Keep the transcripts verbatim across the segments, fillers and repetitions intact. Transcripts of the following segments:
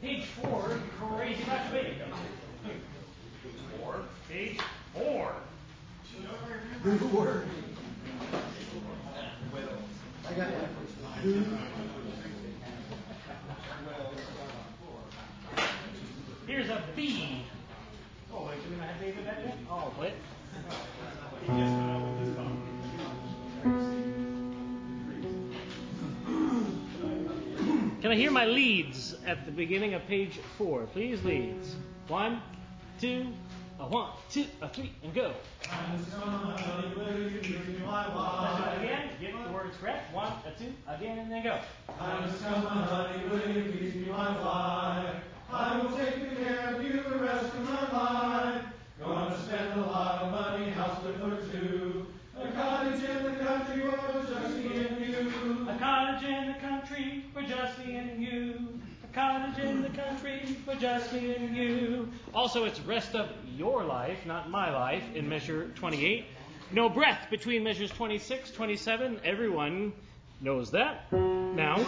Page four, crazy much. Wait. Four. Page four. Four. I got that. Here's a B. Oh, wait, do we not have David back yet? Oh, what? Can I hear my leads at the beginning of page four? Please, leads. One, two, a one, two, a three, and go. Let's do it again. Get the words correct. One, a two, again, and then go. Time has come, my honey, will you please be my wife? I will take good care of you the rest of my life. Gonna spend a lot of money, house to for two. A cottage in the country for just me and you. A cottage in the country for just me and you. A cottage in the country for just me and you. Also, it's rest of your life, not my life, in measure twenty-eight. No breath between measures twenty-six, twenty-seven. Everyone knows that. Now,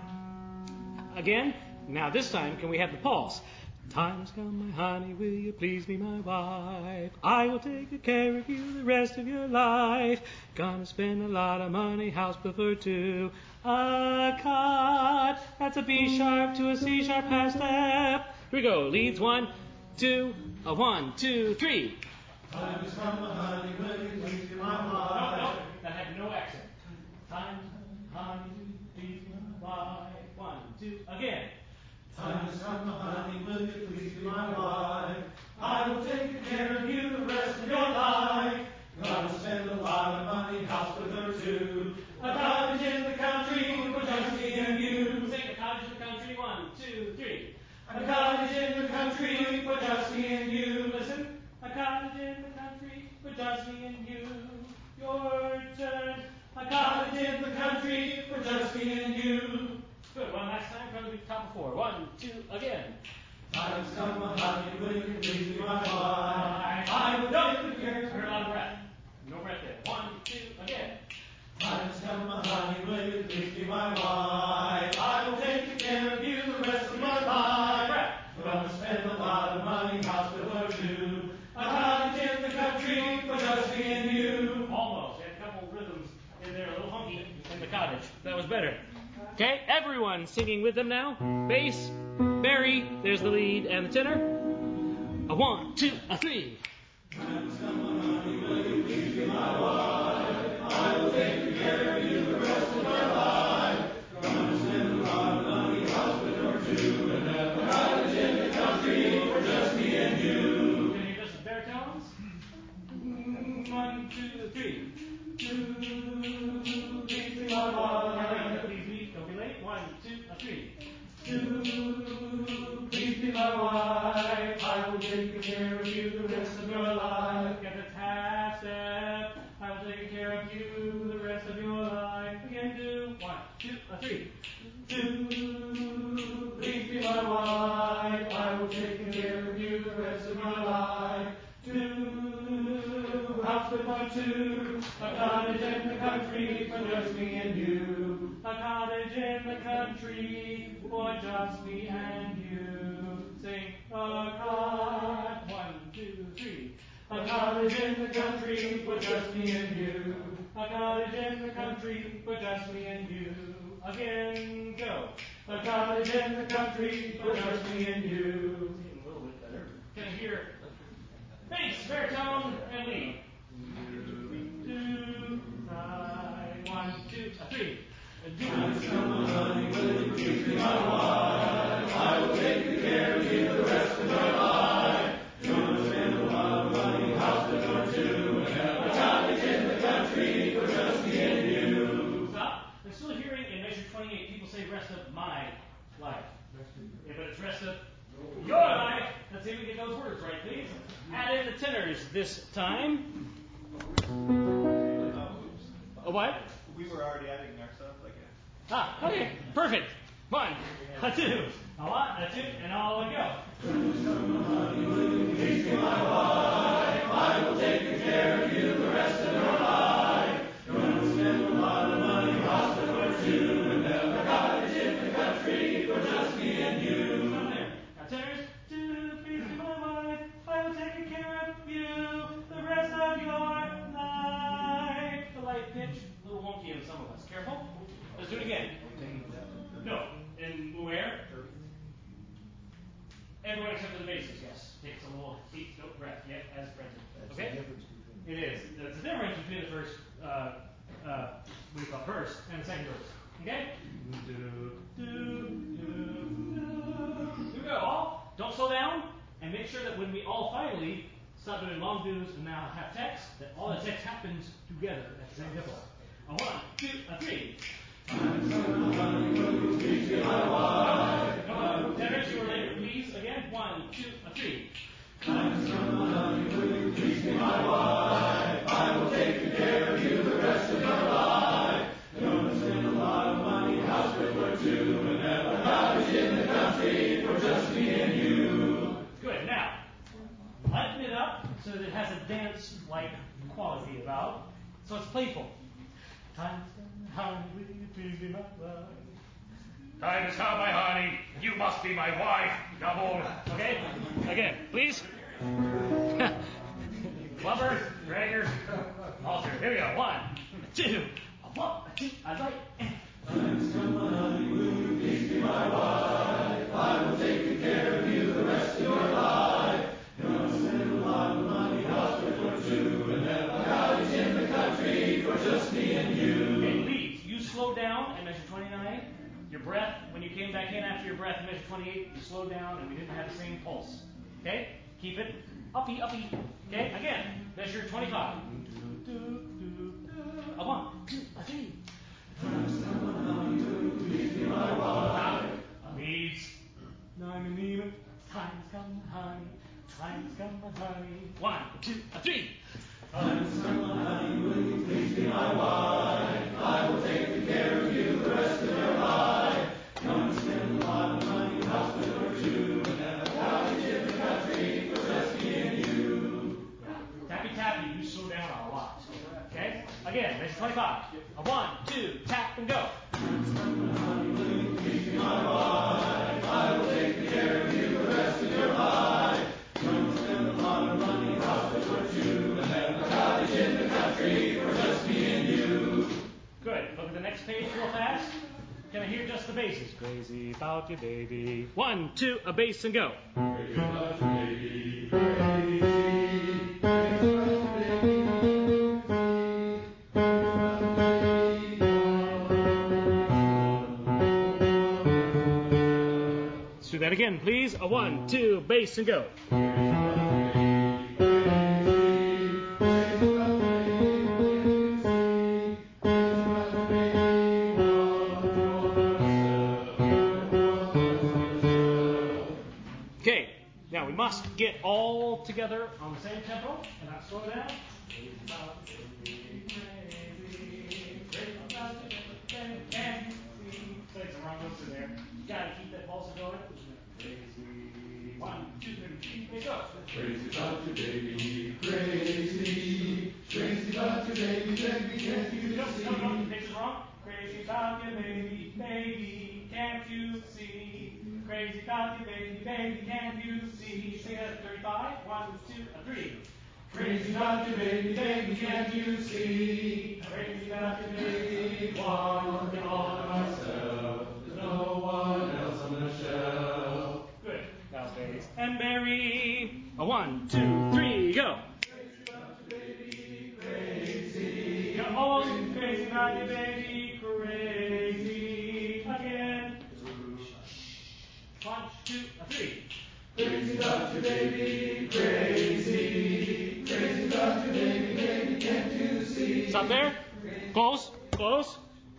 again, now this time, can we have the pulse? Time's come, my honey, will you please be my wife? I will take good care of you the rest of your life. Gonna spend a lot of money, house preferred to a cot. That's a B sharp to a C sharp half step. Here we go. Leads one, two, a one, two, three. Time has come, my honey, will you please be my No, wife? no, that had no accent. Time, honey, please be my wife. One, two, again. Time has come, my honey, will you please be my wife? I will take good care of you the rest of your life. Gonna spend a lot of money, house with her too. A cottage in the country for just me and you. Sing a cottage in the country. One, two, three. A cottage in the country for just me and you. Listen. A cottage in the country for just me and you. Your turn. A Cottage in the country for just me and you. Good. One last time. Try to be top of four. One, two, again. Time has come, my honey, will you please be my wife? I will no. take good care. Heard a lot of breath. No breath there. One, two, again. Time has come, my honey, will you please be my wife? I will take good care of you the rest of my life. Breath. Gonna spend a lot of money, house with her too. A cottage in the country for just me and you. Almost. You had a couple rhythms in there, a little funky in the cottage. That was better. Okay, everyone singing with them now. Bass, Barry, there's the lead, and the tenor. A one, two, a three. Time has come, my honey, will you please be my wife? I will take good care of you the rest of my life. Gonna spend a lot of money, house with her too. And have a cottage in the country for just me and you. Can you just baritones? One, two, three. Two, please be my wife. Please be, don't be late. One, two, a three. Two, please be my wife. I will take good care of you the rest of your life. Get the half step. I will take care of you the rest of your life. Again, do one, two, a three. Two, please be my wife. I will take good care of you the rest of my life. Two, house with one, two, a cottage in the country for just me and you. A cottage in the country for just me and you. Sing a cot. One, two, three. A cottage in the country for just me and you. A cottage in the country for just me and you. Again, go. A cottage in the country for just me and you. A little bit better. Can I hear bass, baritone, and lead? Two, five, one, two, a three. Time has come, my honey, will you please be my wife? I will take good care of you the rest of your life. Gonna spend a lot of money, house with her too. And have a cottage in the country for just me and you. Stop. I'm still hearing in measure twenty-eight people say rest of my life. Yeah, but it's rest of your life. Let's see if we get those words right, please. Add in the tenors this time. A what? We were already adding our stuff, like a... Ah, okay, perfect. One, a two, a one, a two, and all we go. Please be my wife. I will take good care of you the rest of your life. Gonna spend a lot of money, house with her too. And have a cottage in the country for just me and you. Everyone except for the basses, yes. Takes a little deep breath, yep, as present. That's Okay? the difference between. It is. That's the difference between the first uh, uh, what do you call it, verse and the second verse. Okay? Do, do, do, do. Here we go. All. Don't slow down. And make sure that when we all finally stop doing long do's and now have text, that all the text happens together at the same tempo. A one, two, a three. Tenors, you are later, please. Again, one, two, a three. Times come honey, will you please be my wife? I will take good care of you the rest of your life. Gonna spend a lot of money, house bill or two, and have a cottage in the country for just me and you. Good. Now, lighten it up so that it has a dance-like quality about. So it's playful. Times come, honey, will you please be my wife? Time has come, my honey. You must be my wife. Double. Okay? Again, please. Flubber, dragger, all through. Here we go. One, two, a one, a two, a right, and. Times come, my honey, will you please be my wife? I will take good care of you the rest of your life. Gonna spend a lot of money, house bill or two, and have a cottage in the country for just me and you. Okay, please, you slow down and measure twenty-nine. Your breath, when you came back in after your breath, measure twenty-eight. You slowed down and we didn't have the same pulse. Okay? Keep it uppy, uppy. Okay? Again, measure twenty-five. A one, two, a three. Times come, my honey, will you please be my wife? Leads. Nine nine. Times come, honey. Times come, honey. One, two, a three. Times come, my honey, will you please be my wife? I will take good care of you the rest of your life. Gonna spend a lot of money, house bill or two, and have a cottage in the country for just me and you. Tappy tappy, you slow down a lot. Okay? Again, measure twenty-five. A one, two, tap and go. Times come, my honey, will you please be my wife? I will take good care of you the rest of your life. Gonna spend a lot of money, house bill or two, and have a cottage in the country for just me and you. Good. Look at the next page real fast. Can I hear just the basses? Crazy about you, baby. One, two, a bass and go. Crazy about you, baby, crazy, crazy about you, baby, crazy, crazy about you, baby. Let's do that again, please. A one, two, bass and go. Okay, now we must get all together on the same tempo and not slow down. Crazy about you, baby, crazy, crazy about you, baby, can't you see? Played some wrong notes in there. You gotta keep that pulse going. Crazy. One, two, three, bass go. Crazy about you, baby, crazy, crazy about you, baby, baby, can't you No, see? no, no, the pitch is wrong. Crazy about you, baby, baby, can't you see? Crazy about you, baby, baby, can't you see? Sing it at thirty-five. One, two, a three. Crazy about you, baby, baby, can't you see? Crazy about you, baby, Want it all to myself, there's no one else on the shelf. good. Now bass and Barry. A one, two, three, go. Crazy about you, baby, crazy. Go almost crazy about you, baby, crazy. Again. One, two, a three. Crazy about you, baby, crazy. Crazy about you, baby, baby, can't you see? Stop there. Close, close.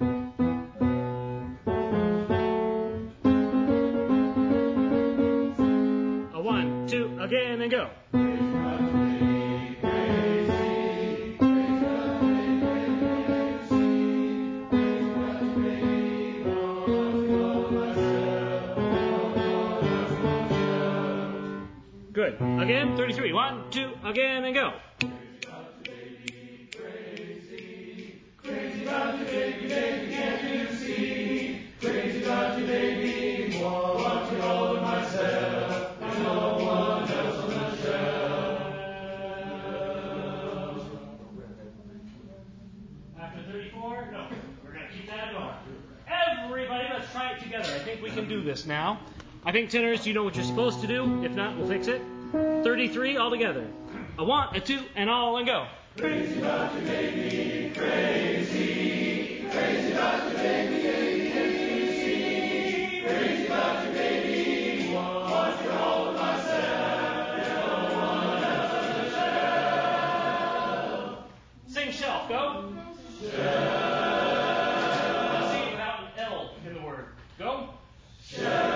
A one, two, again, and go. Crazy about you, baby, crazy. Crazy about you, baby, baby, can't you see? Crazy about you, baby, want it all to myself, no one else on the shelf. Good. Again, thirty-three. One, two, again, and go. Crazy about you, baby, crazy. Crazy about you, baby, baby, can't you see? Crazy about you, baby, want it all to myself. There's no one else on the shelf. After thirty-four, no. We're going to keep that going. Everybody, let's try it together. I think we can do this now. I think tenors, you know what you're supposed to do. If not, we'll fix it. thirty-three all together. A one, a two, and all, and go. Crazy about you, baby, crazy. Crazy about you, baby, crazy. Crazy about you, baby. Want you all of myself. No one else on the shelf. Sing shelf, go. Shelf. Now sing it without an L in the word. Go. Shelf.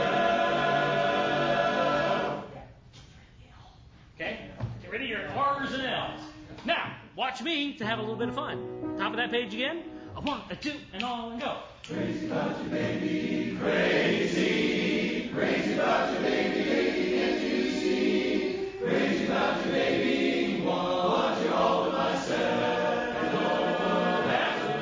Okay? Get rid of your R's and L's. Now, watch me to have a little bit of fun. Top of that page again. A one, a two, and all, and go. Crazy about you, baby, crazy. Crazy about you, baby, baby, can't you see? Crazy about you, baby, want you all to myself. No one else on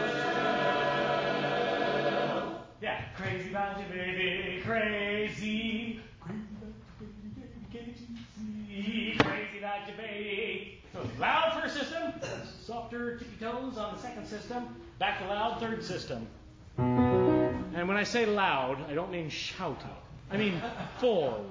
the shelf. Yeah, crazy about you, baby, crazy. Crazy crazy about you, baby. So it's loud first system, softer tippy toes on the second system, back to loud third system. And when I say loud, I don't mean shouty. I mean full.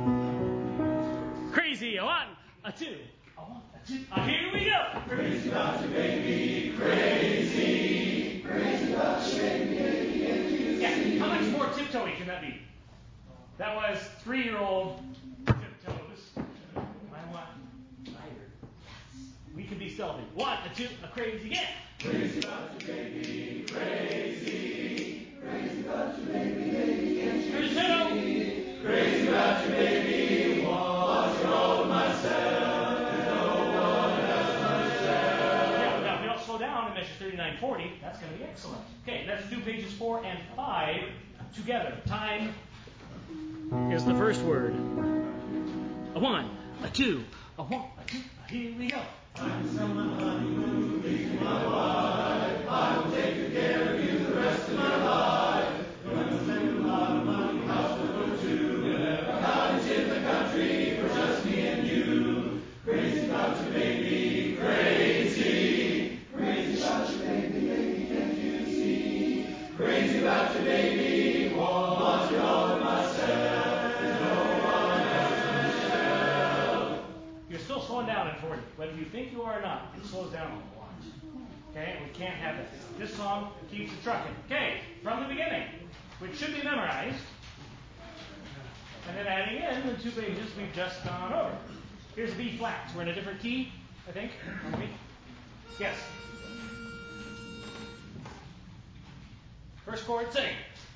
Crazy, a one, a two, a one, a two. Uh, here we go. Crazy about you, baby, crazy. Crazy about you, baby, baby, can't you see? Yeah, how much more tiptoey can that be? That was three-year-old tiptoes. I want higher. We can be stealthy. One, a two, a crazy again. Crazy about you, baby, crazy. Crazy about you, baby, baby, can't you Here's see? two. Crazy about you, baby, want you all to myself. No one else on the shelf. Yeah, now if we don't slow down and measure thirty-nine forty, that's going to be excellent. Okay, let's do pages four and five together. Time is the first word. A one, a two, a one, a two. Here we go. I'm someone honeymoon, please my wife. I will take good care of you the rest of my life. Gonna spend a lot of money, house to go to, and have a cottage in the country for just me and you. Crazy about you, baby, crazy. Crazy about you, baby, baby, can't you see? Crazy about you, baby, want you all to myself. There's no one else on the shelf. You're still slowing down in forty. Whether you think you are or not, it slows down a lot. Okay, and we can't have that. This song keeps it trucking. Okay, from the beginning, which should be memorized, and then adding in the two pages we've just gone over. Here's B flat. We're in a different key, I think. Are we? Yes. First chord, sing.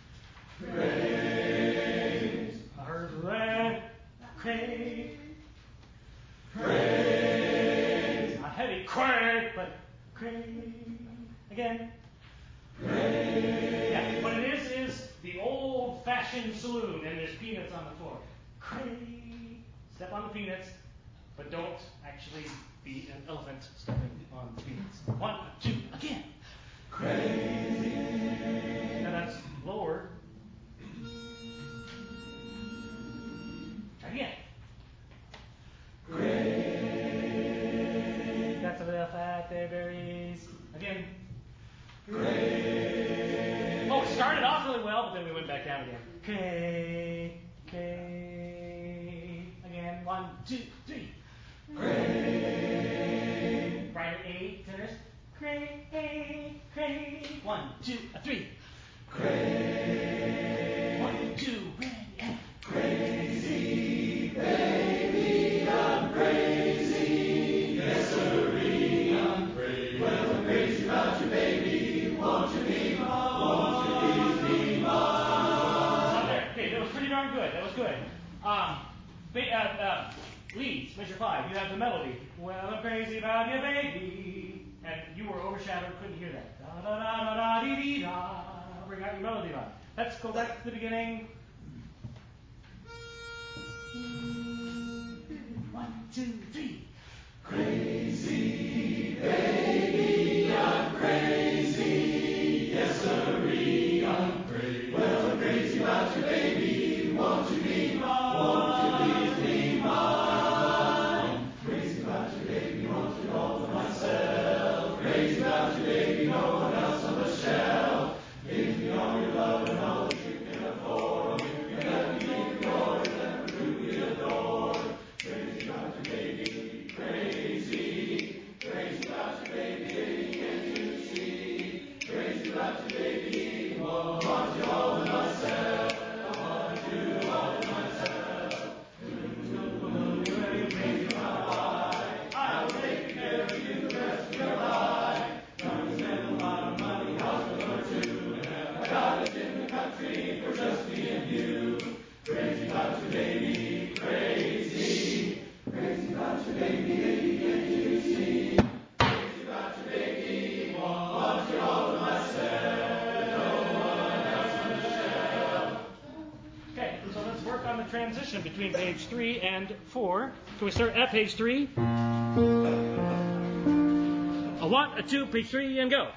Praise, I heard red, craig. praise, Not heavy, craig, but craig. Again. praise. Yeah, what it is is the old-fashioned saloon, and there's peanuts on the floor. Craig. Step on the peanuts, but don't actually be an elephant stepping on the peanuts. One, two, again. Crazy. Now that's lower. Try again. Crazy. That's a little fat there, berries. Again. Crazy. Oh, it started off really well, but then we went back down again. K, K. Again. One, two, three. Crazy. Brighter eight, tenors. Cray, cray. One, two, a three. Crazy. One, two, ready, and Crazy, baby, I'm crazy. Yes, sirree, I'm crazy. Well, I'm crazy about you, baby. Won't you be mine? Won't you please be mine? Stop there. Okay, that was pretty darn good. That was good. Um, ba- uh, uh, leads, measure five. You have the melody. Well, I'm crazy about you, baby. And you were overshadowed, couldn't hear that. Da da da da da dee dee da. Bring out your melody line. Let's go back to the beginning. One, two, three. Crazy, baby, I'm crazy. Yes, sirree, I'm crazy. Well, I'm crazy about you, baby. Won't you be mine? Won't you please be mine? Crazy about you, baby. Want you all to myself. Crazy about you, baby. No one else on the shelf. Give me all your love and all that you can afford. between page three and four. Can we start at page three? A one, a two, page three, and go.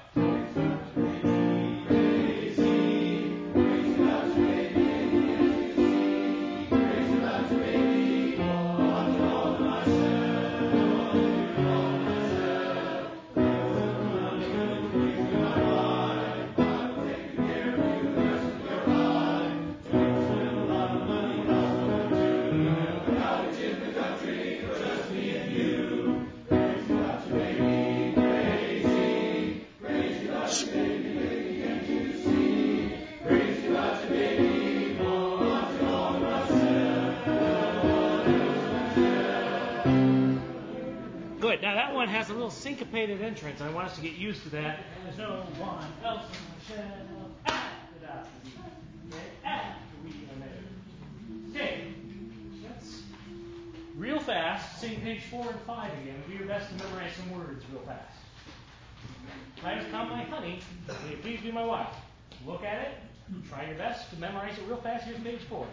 Good. Now that one has a little syncopated entrance. I want us to get used to that. There's no one else on the shelf after that. Okay, after we are married. Okay. Let's real fast sing page four and five again. Do your best to memorize some words real fast. Time has come, my honey. Will you please be my wife? Look at it. Try your best to memorize it real fast. Here's page four.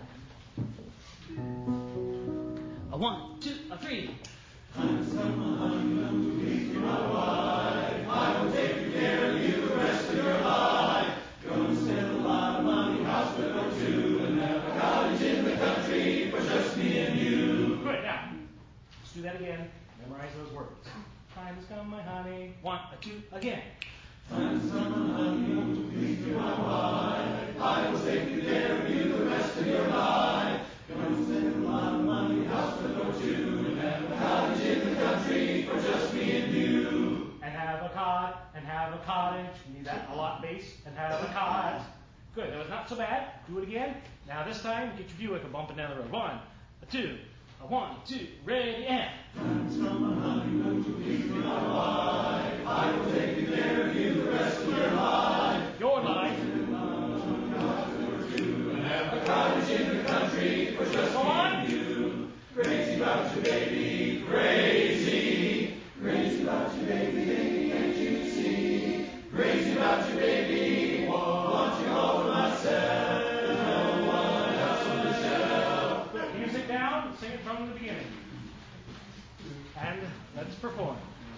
A one, two, a three. Time has come, my honey, please be my wife. I will take good care of you the rest of your life. Gonna spend a lot of money, house with or two, and have a cottage in the country for just me and you. Good. Now, let's do that again. Memorize those words. Time has come, my honey. One, a two, again. Time has come, my honey, please be my wife. I will take good care of you the rest of your life. Gonna spend a lot of money, house with or two, and have a cottage in the country for just me and you. And have a cot, and have a cottage. We need that a lot bass. And have a cot. Good. That was not so bad. Do it again. Now this time, get your Buick and bump it down the road. One, a two, a one, two, ready, and. Time has come, my honey, won't you please be my wife? I will take good care of you the rest of your life. Your life. And have a cottage in the country for just me and you. Crazy about you, baby, crazy. Crazy about you, baby, baby, can't you see? Crazy about you, baby, want you all for myself. There's no one else on the shelf. Good. Music down. Sing it from the beginning. And let's perform.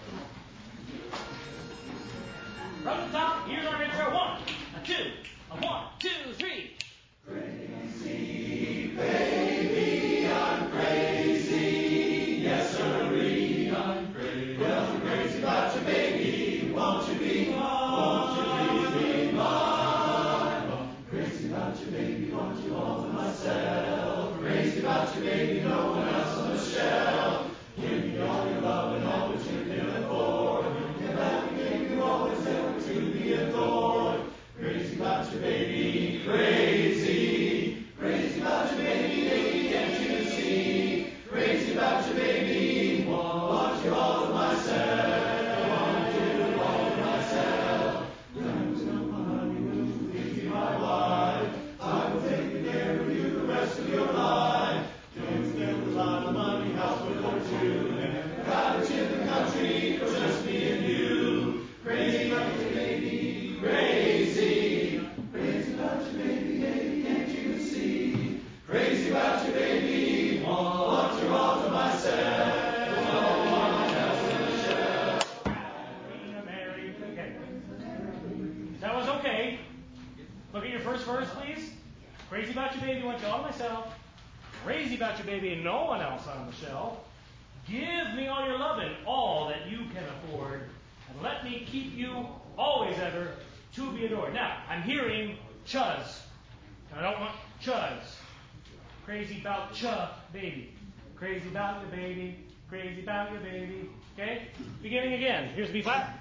From the top, here's our intro. One, a two, a one, two, three. Crazy, baby, I'm crazy. Yes, sirree, I'm crazy. Well, I'm crazy about you, baby. Won't you be mine? Won't you please be mine? Crazy about you, baby. Want you all for myself. Crazy about you, baby. No one else on the shelf. Give me all your love and all that you can afford. And let me give you all that's ever to be adored. Crazy about you, baby. Crazy. Crazy about you, baby, baby, can't you see? Crazy about you, baby, want you all for myself. Want you all for myself. Time has come, my honey, will you please be my wife? I will take good care of you the rest of your life. Don't spend a lot of money, house with or two, and a cottage in the country for just me and you. Crazy about you, baby, crazy. Crazy about you, baby, baby, can't you see? Crazy about you, baby, want you all to myself. There's no one else on the shelf. We are married. Okay. That was okay. Look at your first verse, please. Crazy about you, baby, want you all to myself. Crazy about you, baby, and no one else on the shelf. Give me all your loving, all that you can afford, and let me keep you always ever to be adored. Now, I'm hearing chuz. I don't want chuz. Crazy about cha, baby. Crazy about your baby. Crazy about your baby. Okay? Beginning again. Here's B flat.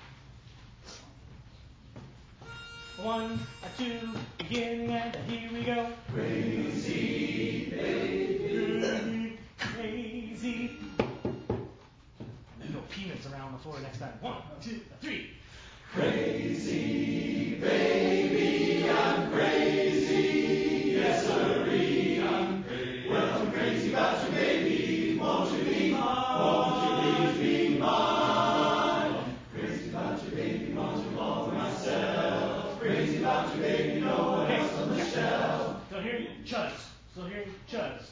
One, a two, beginning, and here we go. Crazy, baby. Crazy. No peanuts around the floor next time. One, two, three. Crazy, baby, I'm crazy. Yes, sirree, I'm crazy. Well, I'm crazy about you, baby. Won't you be mine? Won't you please be mine? Crazy about you, baby. Want you all for myself. Crazy about you, baby. No one else on the shelf. Still hearing chuz. Still hearing chuz.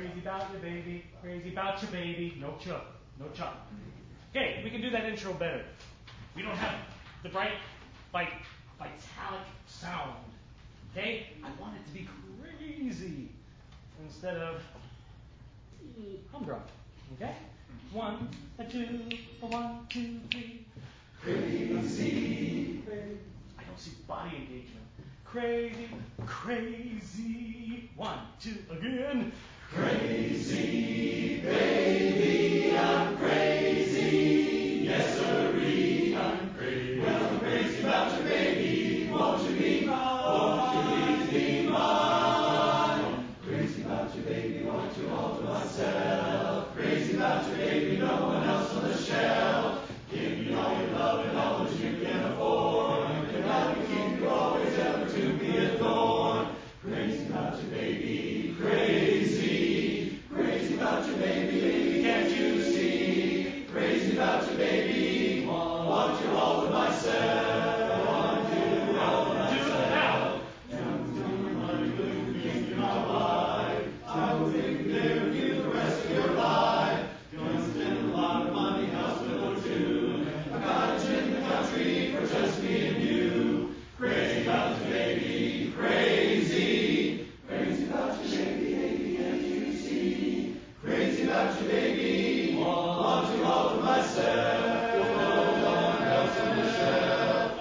Crazy about your baby, crazy about your baby. No chuck, no chuck. Okay, we can do that intro better. We don't have the bright, like, vitalic sound. Okay? I want it to be crazy instead of humdrum. Okay? One, a two, a one, two, three. Crazy. I don't see body engagement. Crazy, crazy. One, two, again. Crazy, baby, I'm crazy. Yes, sirree, I'm crazy. Well, I'm crazy about your baby. Won't you be mine? Won't you please be mine? Crazy about your baby, want you all to myself. Crazy about your baby, no one else on the shelf. Give me all your love and all that you can afford. And I will keep you always ever to be adored. Crazy about your baby, crazy. Crazy about your baby, baby, can't you see? Crazy about your baby, want, want you all to myself. Want you all to myself. Honey, will you please be my wife? I will take care of you the rest of your life. Gonna spend a lot of money, house bill or two. A cottage in the country for just me and you. Crazy about your baby, crazy. Crazy about your baby, baby, can't you see? Crazy about your baby, want you all to myself. No one else on the shelf.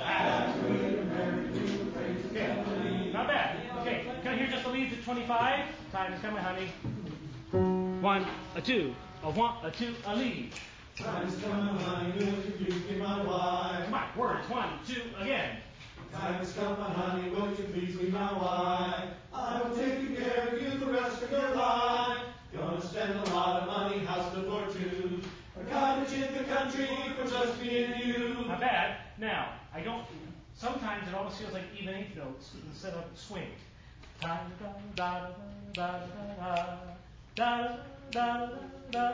Okay, not bad. Okay, can I hear just the leads at twenty-five? Time is coming, honey. One, a two, a one, a two, a lead. Time is coming, honey, will you please be my wife? Come on, words. One, two, again. Time is coming, honey, will you please be my wife? I will take care of you the rest of your life. Gonna spend a lot of money, house bill or two. A cottage in the country for just me and you. Not bad. Now, I don't. Sometimes it almost feels like even eighth notes instead of swing. Da da da da da da da da da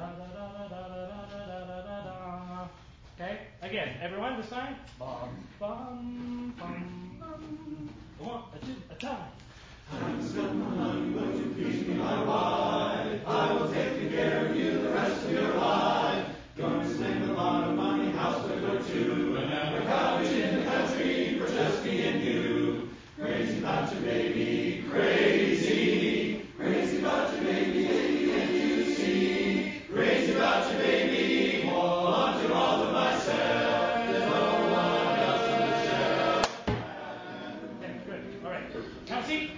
da. Okay. Again, everyone this time. Bum bum bum bum. One, a two, a time. Time is coming, honey, will you please be my wife? I will take care of you the rest of your life. Gonna spend a lot of money, house bill or two, and have a cottage in the country for just me and you. Crazy about your baby, crazy. Crazy about your baby, baby, can't you see? Crazy about your baby, want you all to myself. There's no one else on the shelf. Okay, good. All right. Now see.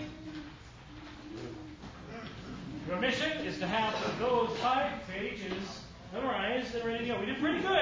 Your mission is to have those five pages memorized and ready to go. We did pretty good.